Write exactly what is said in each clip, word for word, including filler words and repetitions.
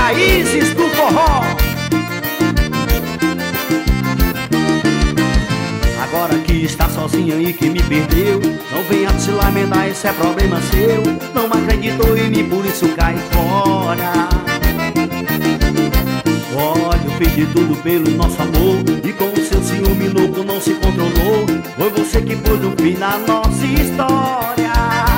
raízes do forró. Agora que está sozinha e que me perdeu, não venha se lamentar, esse é problema seu. Não acreditou em mim, por isso cai fora. Olha, eu fiz de tudo pelo nosso amor, e com o seu ciúme louco não se controlou. Foi você que pôs o fim na nossa história.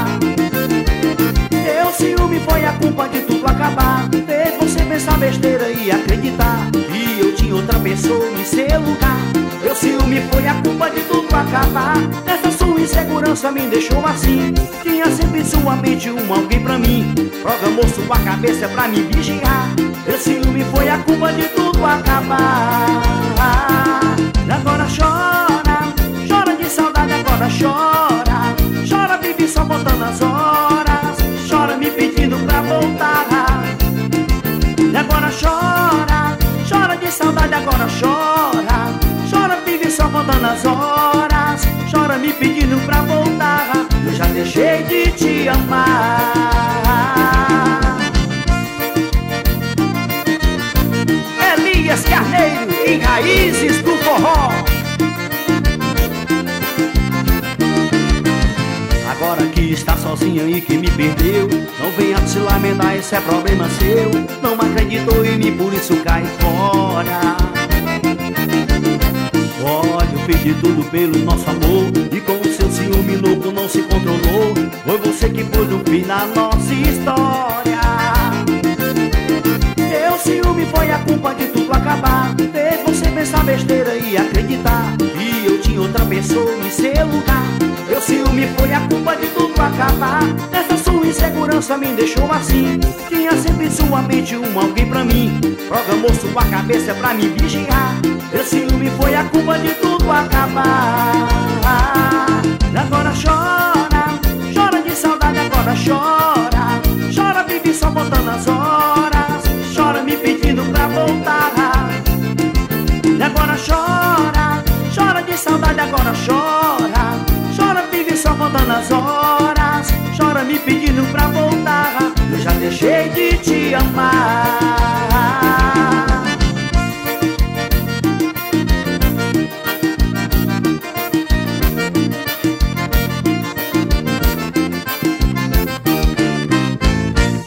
Teu ciúme foi a culpa de tudo acabar. Fez você pensar besteira e acreditar que eu tinha outra pessoa em seu lugar. Teu ciúme foi a culpa de tudo acabar. Essa sua insegurança me deixou assim. Tinha sempre em sua mente um alguém pra mim. Programou sua cabeça pra me vigiar. Teu ciúme foi a culpa de tudo acabar. Agora chora, chora de saudade, agora chora. Chora, vive só contando as horas. Chora me pedindo pra voltar. Agora chora, chora de saudade, agora chora. Chora, vive só contando as horas. Chora me pedindo pra voltar. Eu já deixei de te amar. Elias Carneiro, em Raízes do Forró. Agora que está sozinha e que me perdeu, não venha se lamentar, esse é problema seu. Não acreditou em mim, por isso cai fora. Olha, eu fiz de tudo pelo nosso amor, e com o seu ciúme louco não se controlou. Foi você que pôs o fim na nossa história. Teu ciúme foi a culpa de tudo acabar. Fez você pensar besteira e acreditar que eu tinha outra pessoa em seu lugar. Teu ciúme foi a culpa de tudo acabar. Essa sua insegurança me deixou assim. Tinha sempre em sua mente um alguém pra mim. Programou sua cabeça pra me vigiar. Teu ciúme foi a culpa de tudo acabar. Agora chora, chora de saudade, agora chora. Chora, vive só contando as horas. Chora me pedindo pra voltar. Agora chora, chora de saudade, agora chora. Chora, vive só contando as horas. Chora me pedindo pra voltar. Eu já deixei de te amar.